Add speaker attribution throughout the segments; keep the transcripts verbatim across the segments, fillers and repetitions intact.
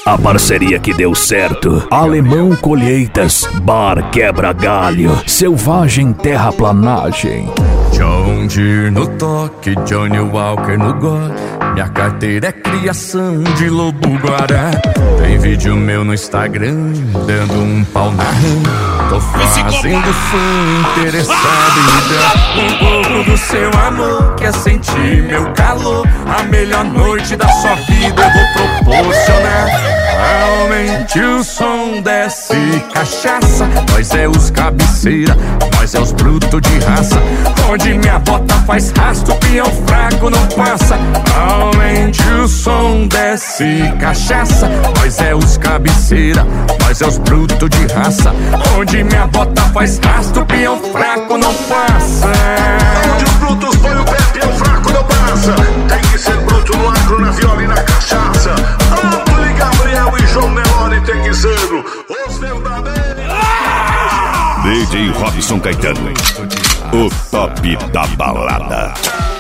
Speaker 1: a parceria que deu certo. Alemão Colheitas, Bar Quebra Galho, Selvagem Terraplanagem.
Speaker 2: John Deere no toque, Johnny Walker no gole. Minha carteira é criação de lobo guará. Tem vídeo meu no Instagram, dando um pau na rã. Tô fazendo fã, interessado em me dar um pouco do seu amor. Quer sentir meu calor? A melhor noite da sua vida eu vou proporcionar. Aumente o som, desce cachaça. Nós é os cabeceira, nós é os brutos de raça. Onde minha bota faz rastro, peão fraco não passa. Aumente o som, desce cachaça. Nós é os cabeceira, nós é os brutos de raça. Onde minha bota faz rastro, peão fraco não passa.
Speaker 3: Onde os brutos põe o pé, peão fraco não passa. Tem que ser bruto no agro, na viola e na cachaça. Ampli, Gabriel e João Nelore tem que ser os verdadeiros.
Speaker 4: D J Robson Caetano, o top da balada.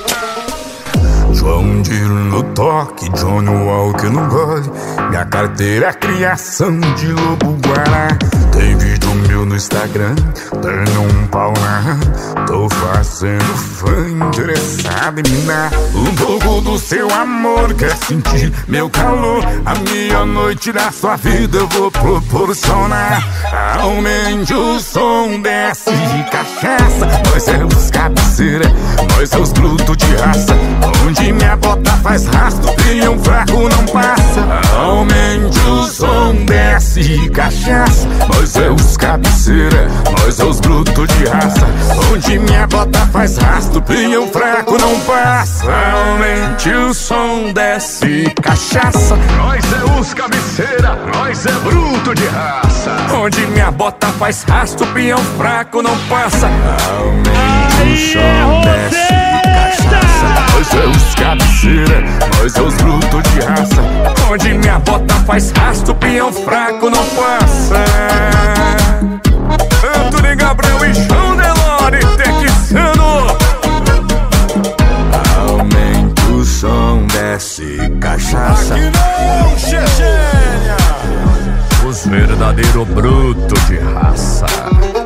Speaker 2: João Deere no toque, Johnny Walker no gole. Minha carteira é criação de lobo guará. Tem vídeo meu no Instagram, dando um pau na rã. Tô fazendo fã, interessado em me dar um pouco do seu amor. Quer sentir meu calor? A minha noite da sua vida eu vou proporcionar. Aumente o som, desce cachaça. Nós é os cabeceira, nós é os brutos de raça. Onde minha bota faz rastro, e um fraco não passa. Aumente o som, desce cachaça. Nós é os cabeceira, nós é os brutos de raça. Onde minha bota faz rastro, e um fraco não passa. Aumente o som, desce cachaça.
Speaker 3: Nós é os cabeceira, nós é bruto de raça.
Speaker 2: Onde minha bota faz rastro, peão fraco não passa. Aumente o som, desce cachaça. Nós é os cabeceira, nós é os brutos de raça. Onde minha bota faz rastro, peão fraco não passa. Antônio Gabriel e João Nelore Texano. Aumente o som, desce cachaça.
Speaker 3: Aqui não, Chechênia.
Speaker 2: Os verdadeiros brutos de raça.